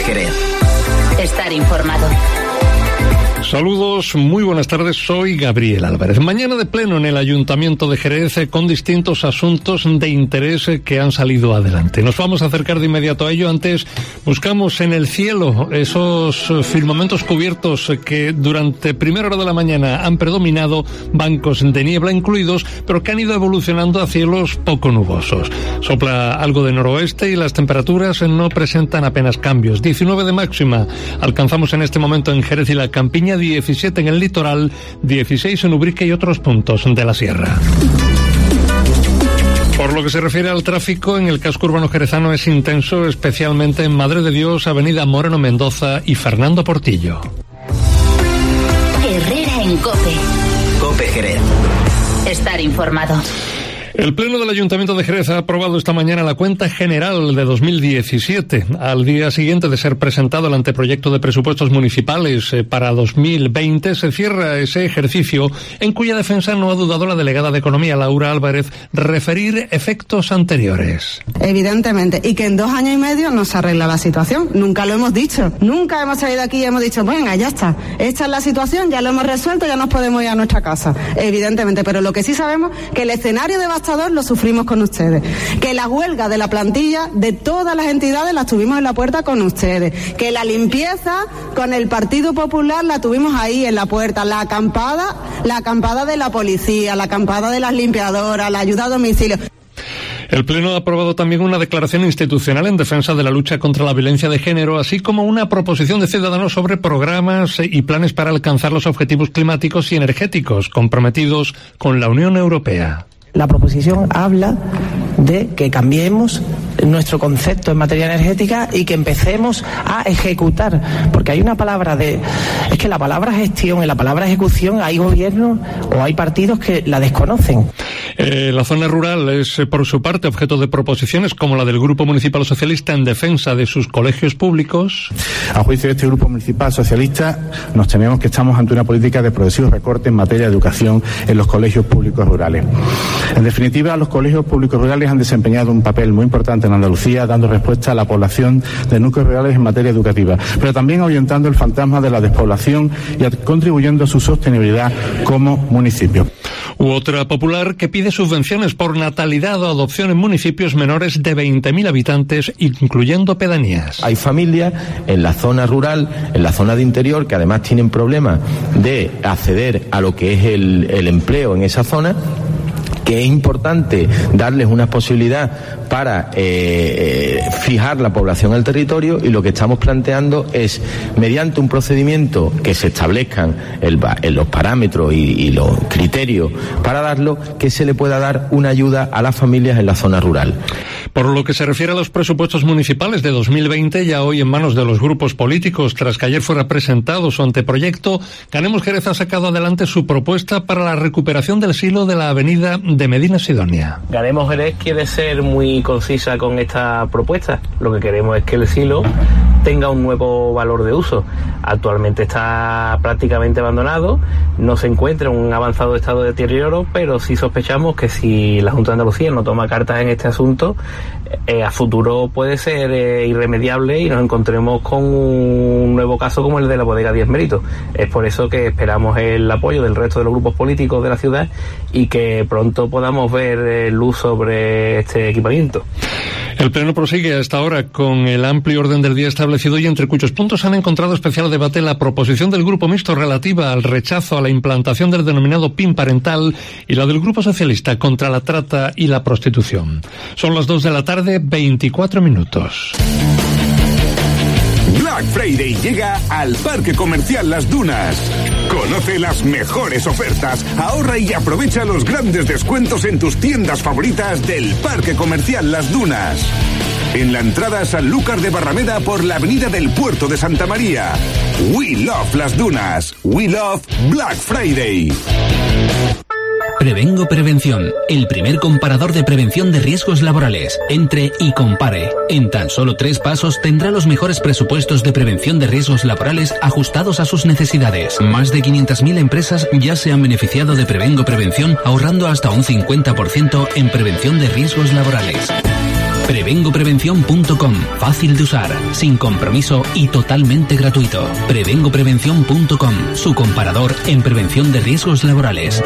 Jerez. Estar informado. Saludos, muy buenas tardes, soy Gabriel Álvarez. Mañana de pleno en el Ayuntamiento de Jerez con distintos asuntos de interés que han salido adelante. Nos vamos a acercar de inmediato a ello. Antes buscamos en el cielo esos firmamentos cubiertos que durante primera hora de la mañana han predominado, bancos de niebla incluidos, pero que han ido evolucionando a cielos poco nubosos. Sopla algo de noroeste y las temperaturas no presentan apenas cambios. 19 de máxima alcanzamos en este momento en Jerez y la Campiña, 17 en el litoral, 16 en Ubrique y otros puntos de la sierra. Por lo que se refiere al tráfico, en el casco urbano jerezano es intenso, especialmente en Madre de Dios, Avenida Moreno Mendoza y Fernando Portillo. Herrera en COPE. COPE Jerez. Estar informado. El Pleno del Ayuntamiento de Jerez ha aprobado esta mañana la cuenta general de 2017. Al día siguiente de ser presentado el anteproyecto de presupuestos municipales para 2020, se cierra ese ejercicio en cuya defensa no ha dudado la delegada de Economía, Laura Álvarez, referir efectos anteriores. Evidentemente, y que en 2 años y medio no se arregla la situación. Nunca lo hemos dicho. Nunca hemos salido aquí y hemos dicho, venga, ya está. Esta es la situación, ya lo hemos resuelto, ya nos podemos ir a nuestra casa. Evidentemente, pero lo que sí sabemos que el escenario devastador lo sufrimos con ustedes, que la huelga de la plantilla de todas las entidades la tuvimos en la puerta con ustedes, que la limpieza con el Partido Popular la tuvimos ahí en la puerta, la acampada de la policía, la acampada de las limpiadoras, la ayuda a domicilio. El Pleno ha aprobado también una declaración institucional en defensa de la lucha contra la violencia de género, así como una proposición de Ciudadanos sobre programas y planes para alcanzar los objetivos climáticos y energéticos comprometidos con la Unión Europea. La proposición habla de que cambiemos nuestro concepto en materia energética y que empecemos a ejecutar, porque hay una palabra es que la palabra gestión y la palabra ejecución hay gobiernos o hay partidos que la desconocen. La zona rural es, por su parte, objeto de proposiciones como la del Grupo Municipal Socialista en defensa de sus colegios públicos. A juicio de este Grupo Municipal Socialista, nos tememos que estamos ante una política de progresivos recortes en materia de educación en los colegios públicos rurales. En definitiva, los colegios públicos rurales han desempeñado un papel muy importante en Andalucía, dando respuesta a la población de núcleos rurales en materia educativa, pero también ahuyentando el fantasma de la despoblación y contribuyendo a su sostenibilidad como municipio. U otra popular que pide subvenciones por natalidad o adopción en municipios menores de 20.000 habitantes, incluyendo pedanías. Hay familias en la zona rural, en la zona de interior, que además tienen problemas de acceder a lo que es el empleo en esa zona, que es importante darles una posibilidad para fijar la población al territorio, y lo que estamos planteando es, mediante un procedimiento que se establezcan los parámetros y los criterios para darlo, que se le pueda dar una ayuda a las familias en la zona rural. Por lo que se refiere a los presupuestos municipales de 2020, ya hoy en manos de los grupos políticos, tras que ayer fuera presentado su anteproyecto, Ganemos Jerez ha sacado adelante su propuesta para la recuperación del silo de la avenida de Medina Sidonia. Ganemos Jerez quiere ser muy concisa con esta propuesta. Lo que queremos es que el silo tenga un nuevo valor de uso. Actualmente está prácticamente abandonado, no se encuentra en un avanzado estado de deterioro, pero sí sospechamos que si la Junta de Andalucía no toma cartas en este asunto, a futuro puede ser irremediable y nos encontremos con un nuevo caso como el de la bodega 10 Méritos. Es por eso que esperamos el apoyo del resto de los grupos políticos de la ciudad y que pronto podamos ver luz sobre este equipamiento. El Pleno prosigue a esta hora con el amplio orden del día establecido y entre cuyos puntos han encontrado especial debate la proposición del Grupo Mixto relativa al rechazo a la implantación del denominado PIN parental y la del Grupo Socialista contra la trata y la prostitución. Son las 2 de la tarde, 24 minutos. Black Friday llega al Parque Comercial Las Dunas. Conoce las mejores ofertas, ahorra y aprovecha los grandes descuentos en tus tiendas favoritas del Parque Comercial Las Dunas. En la entrada a Sanlúcar de Barrameda por la avenida del Puerto de Santa María. We love Las Dunas. We love Black Friday. Prevengo Prevención, el primer comparador de prevención de riesgos laborales. Entre y compare. En tan solo 3 pasos tendrá los mejores presupuestos de prevención de riesgos laborales ajustados a sus necesidades. Más de 500.000 empresas ya se han beneficiado de Prevengo Prevención, ahorrando hasta un 50% en prevención de riesgos laborales. Prevengoprevención.com. Fácil de usar, sin compromiso y totalmente gratuito. Prevengoprevención.com. Su comparador en prevención de riesgos laborales.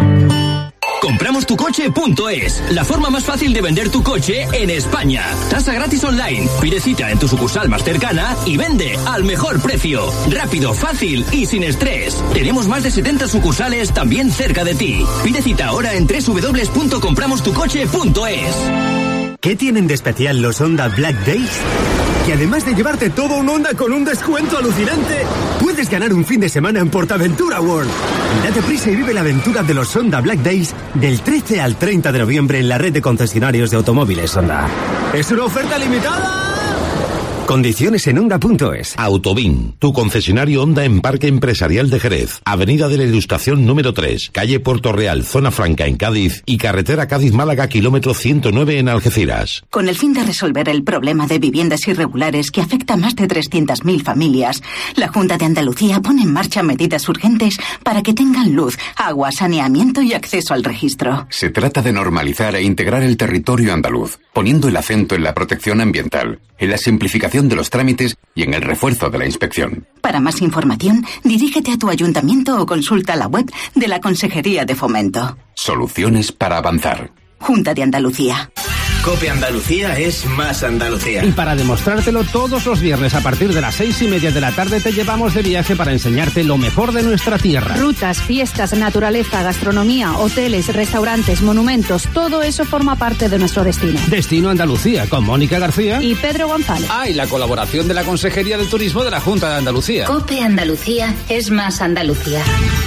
Compramostucoche.es, la forma más fácil de vender tu coche en España. Tasa gratis online. Pide cita en tu sucursal más cercana y vende al mejor precio. Rápido, fácil y sin estrés. Tenemos más de 70 sucursales también cerca de ti. Pide cita ahora en www.compramostucoche.es. ¿Qué tienen de especial los Honda Black Days? Que además de llevarte todo un Honda con un descuento alucinante, puedes ganar un fin de semana en Portaventura World. Date prisa y vive la aventura de los Honda Black Days del 13 al 30 de noviembre en la red de concesionarios de automóviles Honda. ¡Es una oferta limitada! Condiciones en Honda.es. Autobin, tu concesionario Honda en Parque Empresarial de Jerez, Avenida de la Ilustración número 3, calle Puerto Real, Zona Franca en Cádiz y carretera Cádiz-Málaga, kilómetro 109 en Algeciras. Con el fin de resolver el problema de viviendas irregulares que afecta a más de 300.000 familias, la Junta de Andalucía pone en marcha medidas urgentes para que tengan luz, agua, saneamiento y acceso al registro. Se trata de normalizar e integrar el territorio andaluz, poniendo el acento en la protección ambiental, en la simplificación de los trámites y en el refuerzo de la inspección. Para más información, dirígete a tu ayuntamiento o consulta la web de la Consejería de Fomento. Soluciones para avanzar. Junta de Andalucía. COPE Andalucía es más Andalucía. Y para demostrártelo, todos los viernes a partir de las 6:30 de la tarde te llevamos de viaje para enseñarte lo mejor de nuestra tierra. Rutas, fiestas, naturaleza, gastronomía, hoteles, restaurantes, monumentos, todo eso forma parte de nuestro destino. Destino Andalucía, con Mónica García y Pedro González. Y la colaboración de la Consejería de Turismo de la Junta de Andalucía. COPE Andalucía es más Andalucía.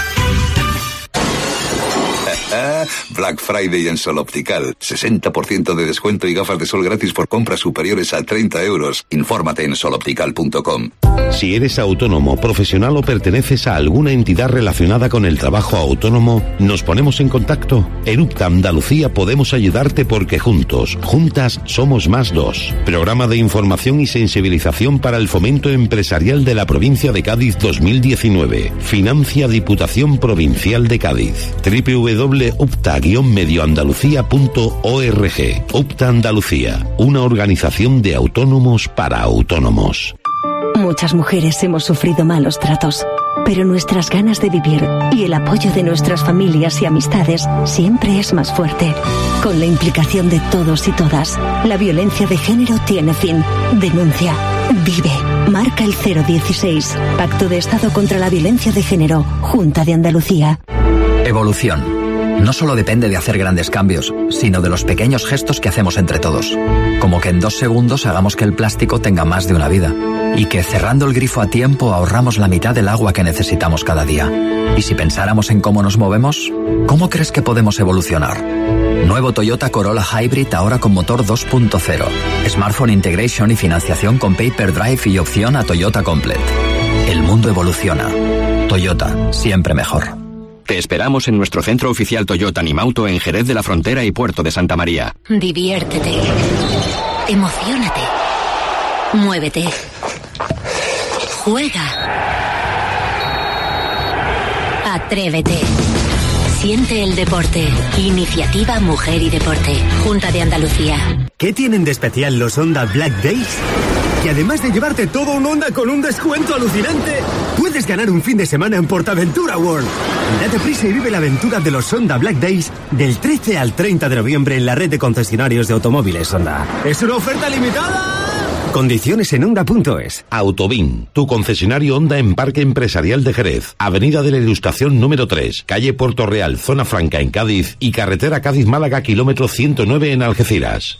Black Friday en Sol Optical. 60% de descuento y gafas de sol gratis por compras superiores a 30 euros. Infórmate en soloptical.com. Si eres autónomo, profesional o perteneces a alguna entidad relacionada con el trabajo autónomo, nos ponemos en contacto. En UPTA Andalucía podemos ayudarte porque juntas somos más dos. Programa de información y sensibilización para el fomento empresarial de la provincia de Cádiz 2019. Financia Diputación Provincial de Cádiz. www.upta-medioandalucía.org. UPTA Andalucía, una organización de autónomos para autónomos. Muchas mujeres hemos sufrido malos tratos, pero nuestras ganas de vivir y el apoyo de nuestras familias y amistades siempre es más fuerte. Con la implicación de todos y todas, la violencia de género tiene fin. Denuncia. Vive. Marca el 016. Pacto de Estado contra la Violencia de Género. Junta de Andalucía. Evolución. No solo depende de hacer grandes cambios, sino de los pequeños gestos que hacemos entre todos. Como que en 2 segundos hagamos que el plástico tenga más de una vida. Y que cerrando el grifo a tiempo ahorramos la mitad del agua que necesitamos cada día. Y si pensáramos en cómo nos movemos, ¿cómo crees que podemos evolucionar? Nuevo Toyota Corolla Hybrid ahora con motor 2.0. Smartphone Integration y financiación con Paper Drive y opción a Toyota Complete. El mundo evoluciona. Toyota, siempre mejor. Te esperamos en nuestro centro oficial Toyota Nimauto en Jerez de la Frontera y Puerto de Santa María. Diviértete. Emociónate. Muévete. Juega. Atrévete. Siente el deporte. Iniciativa Mujer y Deporte. Junta de Andalucía. ¿Qué tienen de especial los Honda Black Days? Que además de llevarte todo un Honda con un descuento alucinante, puedes ganar un fin de semana en Portaventura World. Date prisa y vive la aventura de los Honda Black Days del 13 al 30 de noviembre en la red de concesionarios de automóviles Honda. ¡Es una oferta limitada! Condiciones en Honda.es. Autobin, tu concesionario Honda en Parque Empresarial de Jerez, Avenida de la Ilustración número 3, calle Puerto Real, Zona Franca en Cádiz y carretera Cádiz-Málaga, kilómetro 109 en Algeciras.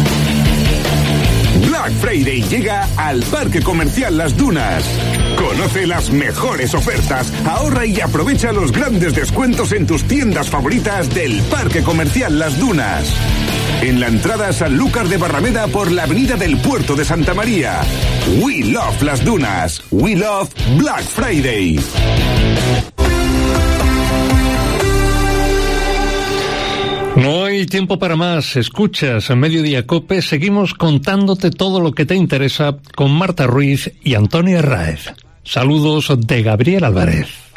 Black Friday llega al Parque Comercial Las Dunas. Conoce las mejores ofertas, ahorra y aprovecha los grandes descuentos en tus tiendas favoritas del Parque Comercial Las Dunas. En la entrada a Sanlúcar de Barrameda por la avenida del Puerto de Santa María. We love Las Dunas. We love Black Friday. No hay tiempo para más. Escuchas en Mediodía COPE. Seguimos contándote todo lo que te interesa con Marta Ruiz y Antonio Herráez. Saludos de Gabriel Álvarez.